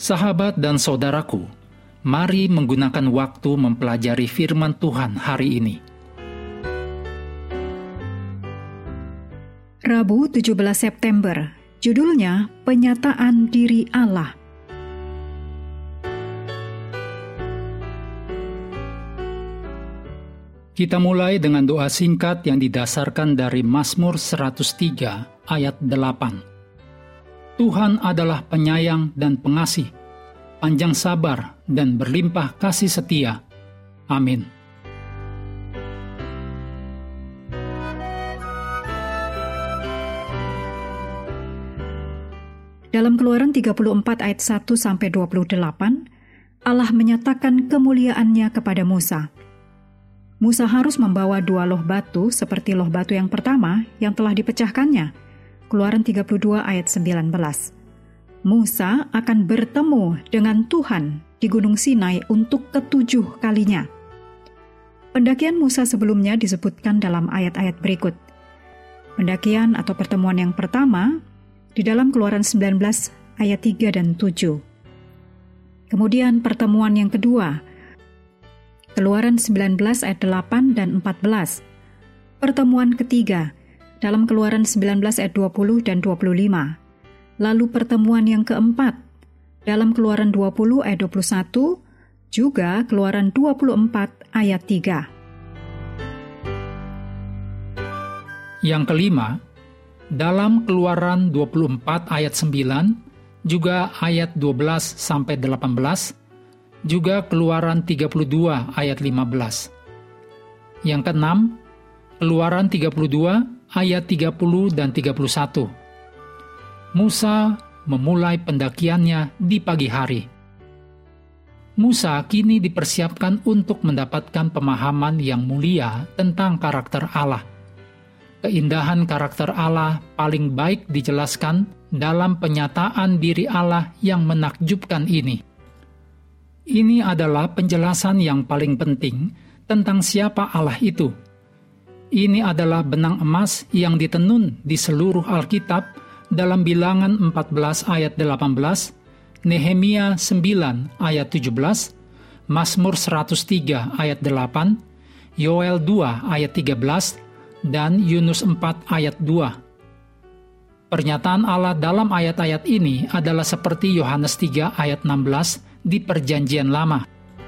Sahabat dan saudaraku, mari menggunakan waktu mempelajari firman Tuhan hari ini. Rabu 17 September, judulnya Penyataan Diri Allah. Kita mulai dengan doa singkat yang didasarkan dari Mazmur 103 ayat 8. Tuhan adalah penyayang dan pengasih, panjang sabar dan berlimpah kasih setia. Amin. Dalam Keluaran 34 ayat 1-28, Allah menyatakan kemuliaannya kepada Musa. Musa harus membawa 2 loh batu seperti loh batu yang pertama yang telah dipecahkannya. Keluaran 32 ayat 19. Musa akan bertemu dengan Tuhan di Gunung Sinai untuk ke-7 kalinya. Pendakian Musa sebelumnya disebutkan dalam ayat-ayat berikut. Pendakian atau pertemuan yang pertama di dalam Keluaran 19 ayat 3 dan 7. Kemudian pertemuan yang kedua, Keluaran 19 ayat 8 dan 14. Pertemuan ketiga dalam Keluaran 19 ayat 20 dan 25. Lalu pertemuan yang keempat dalam Keluaran 20 ayat 21, juga Keluaran 24 ayat 3. Yang kelima, dalam Keluaran 24 ayat 9, juga ayat 12 sampai 18, juga Keluaran 32 ayat 15. Yang keenam, Keluaran 32 ayat 30 dan 31. Musa memulai pendakiannya di pagi hari. Musa kini dipersiapkan untuk mendapatkan pemahaman yang mulia tentang karakter Allah. Keindahan karakter Allah paling baik dijelaskan dalam penyataan diri Allah yang menakjubkan ini. Ini adalah penjelasan yang paling penting tentang siapa Allah itu. Ini adalah benang emas yang ditenun di seluruh Alkitab dalam Bilangan 14 ayat 18, Nehemia 9 ayat 17, Mazmur 103 ayat 8, Yoel 2 ayat 13, dan Yunus 4 ayat 2. Pernyataan Allah dalam ayat-ayat ini adalah seperti Yohanes 3 ayat 16 di Perjanjian Lama.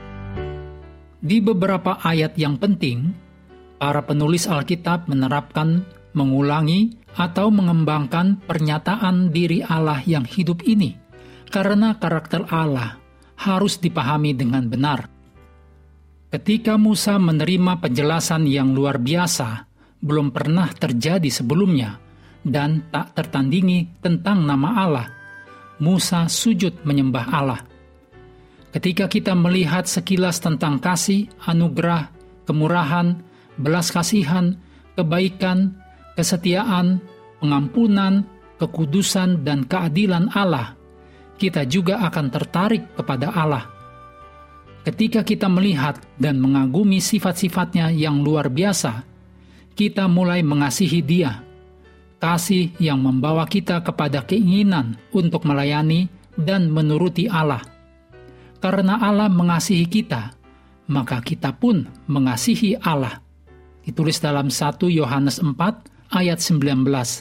Di beberapa ayat yang penting, para penulis Alkitab menerapkan, mengulangi, atau mengembangkan pernyataan diri Allah yang hidup ini, karena karakter Allah harus dipahami dengan benar. Ketika Musa menerima penjelasan yang luar biasa, belum pernah terjadi sebelumnya, dan tak tertandingi tentang nama Allah, Musa sujud menyembah Allah. Ketika kita melihat sekilas tentang kasih, anugerah, kemurahan, belas kasihan, kebaikan, kesetiaan, pengampunan, kekudusan, dan keadilan Allah, kita juga akan tertarik kepada Allah. Ketika kita melihat dan mengagumi sifat-sifatnya yang luar biasa, kita mulai mengasihi Dia. Kasih yang membawa kita kepada keinginan untuk melayani dan menuruti Allah. Karena Allah mengasihi kita, maka kita pun mengasihi Allah. Ditulis dalam 1 Yohanes 4 ayat 19.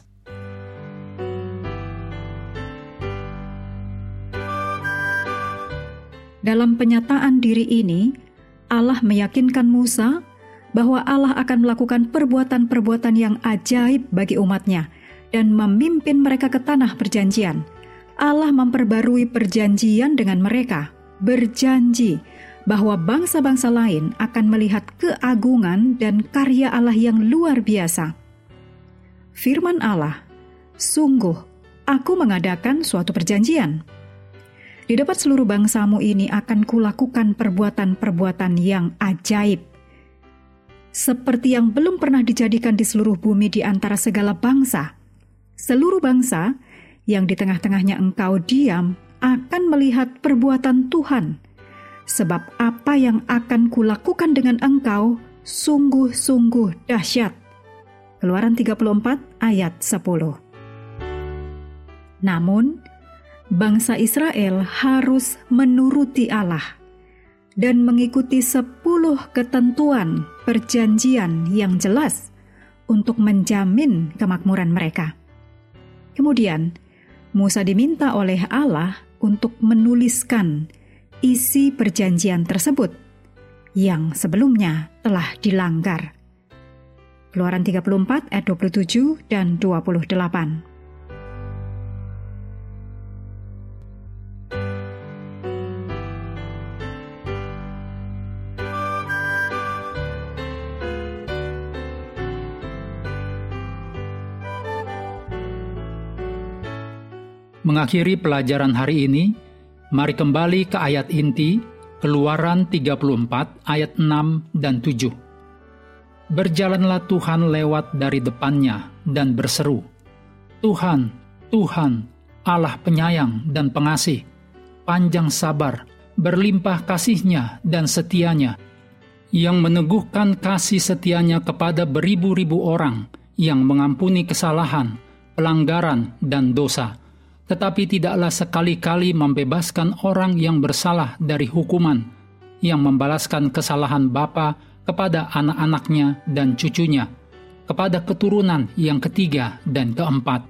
Dalam penyataan diri ini, Allah meyakinkan Musa bahwa Allah akan melakukan perbuatan-perbuatan yang ajaib bagi umatnya dan memimpin mereka ke tanah perjanjian. Allah memperbarui perjanjian dengan mereka, berjanji bahwa bangsa-bangsa lain akan melihat keagungan dan karya Allah yang luar biasa. Firman Allah, "Sungguh, aku mengadakan suatu perjanjian. Di depan seluruh bangsamu ini akan kulakukan perbuatan-perbuatan yang ajaib, seperti yang belum pernah dijadikan di seluruh bumi di antara segala bangsa. Seluruh bangsa yang di tengah-tengahnya engkau diam akan melihat perbuatan Tuhan, sebab apa yang akan kulakukan dengan engkau sungguh-sungguh dahsyat." Keluaran 34 ayat 10. Namun, bangsa Israel harus menuruti Allah dan mengikuti 10 ketentuan perjanjian yang jelas untuk menjamin kemakmuran mereka. Kemudian, Musa diminta oleh Allah untuk menuliskan isi perjanjian tersebut yang sebelumnya telah dilanggar. Keluaran 34 ayat 27 dan 28. Mengakhiri pelajaran hari ini, mari kembali ke ayat inti, Keluaran 34 ayat 6 dan 7. Berjalanlah Tuhan lewat dari depannya dan berseru, Tuhan, Tuhan, Allah penyayang dan pengasih, panjang sabar, berlimpah kasih-Nya dan setia-Nya, yang meneguhkan kasih setia-Nya kepada beribu-ribu orang, yang mengampuni kesalahan, pelanggaran, dan dosa, tetapi tidaklah sekali-kali membebaskan orang yang bersalah dari hukuman, yang membalaskan kesalahan bapa kepada anak-anaknya dan cucunya, kepada keturunan yang ketiga dan keempat.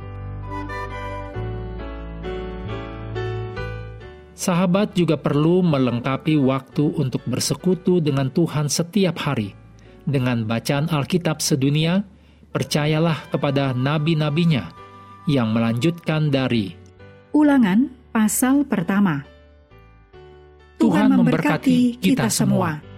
Sahabat juga perlu melengkapi waktu untuk bersekutu dengan Tuhan setiap hari. Dengan bacaan Alkitab sedunia, percayalah kepada nabi-nabinya, yang melanjutkan dari Ulangan pasal pertama. Tuhan memberkati kita semua.